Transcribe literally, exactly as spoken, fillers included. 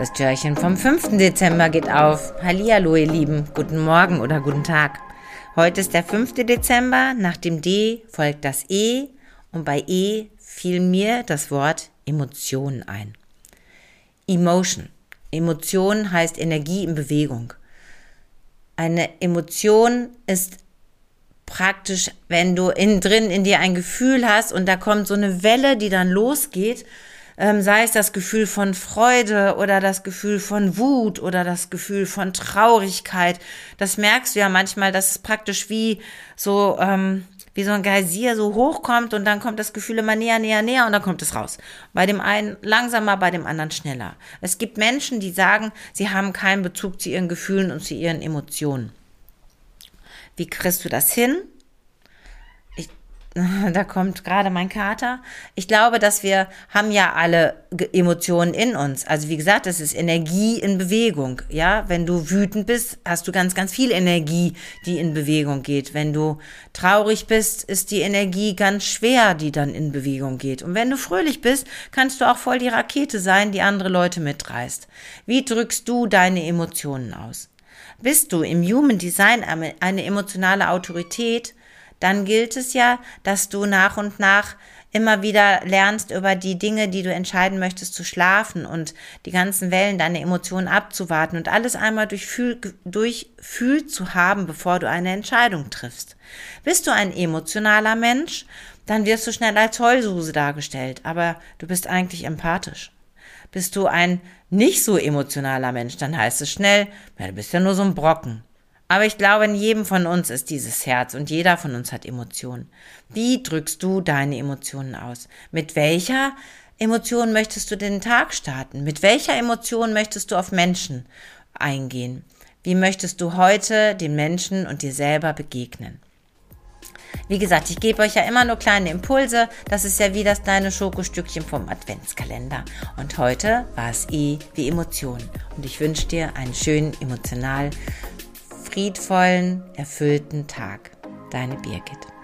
Das Türchen vom fünften Dezember geht auf. Hallihallo, ihr Lieben. Guten Morgen oder guten Tag. Heute ist der fünfte Dezember. Nach dem D folgt das E. Und bei E fiel mir das Wort Emotion ein. Emotion. Emotion heißt Energie in Bewegung. Eine Emotion ist praktisch, wenn du innen drin in dir ein Gefühl hast und da kommt so eine Welle, die dann losgeht, ähm, sei es das Gefühl von Freude oder das Gefühl von Wut oder das Gefühl von Traurigkeit. Das merkst du ja manchmal, dass es praktisch wie so ähm, wie so ein Geysir so hochkommt und dann kommt das Gefühl immer näher, näher, näher und dann kommt es raus. Bei dem einen langsamer, bei dem anderen schneller. Es gibt Menschen, die sagen, sie haben keinen Bezug zu ihren Gefühlen und zu ihren Emotionen. Wie kriegst du das hin? Ich, da kommt gerade mein Kater. Ich glaube, dass wir haben ja alle Emotionen in uns. Also wie gesagt, das ist Energie in Bewegung. Ja, wenn du wütend bist, hast du ganz, ganz viel Energie, die in Bewegung geht. Wenn du traurig bist, ist die Energie ganz schwer, die dann in Bewegung geht. Und wenn du fröhlich bist, kannst du auch voll die Rakete sein, die andere Leute mitreißt. Wie drückst du deine Emotionen aus? Bist du im Human Design eine emotionale Autorität, dann gilt es ja, dass du nach und nach immer wieder lernst, über die Dinge, die du entscheiden möchtest, zu schlafen und die ganzen Wellen deiner Emotionen abzuwarten und alles einmal durchfühlt durchfühlt zu haben, bevor du eine Entscheidung triffst. Bist du ein emotionaler Mensch, dann wirst du schnell als Heulsuse dargestellt, aber du bist eigentlich empathisch. Bist du ein nicht so emotionaler Mensch, dann heißt es schnell, ja, du bist ja nur so ein Brocken. Aber ich glaube, in jedem von uns ist dieses Herz und jeder von uns hat Emotionen. Wie drückst du deine Emotionen aus? Mit welcher Emotion möchtest du den Tag starten? Mit welcher Emotion möchtest du auf Menschen eingehen? Wie möchtest du heute den Menschen und dir selber begegnen? Wie gesagt, ich gebe euch ja immer nur kleine Impulse. Das ist ja wie das kleine Schokostückchen vom Adventskalender. Und heute war es E wie Emotion. Und ich wünsche dir einen schönen, emotional friedvollen, erfüllten Tag. Deine Birgit.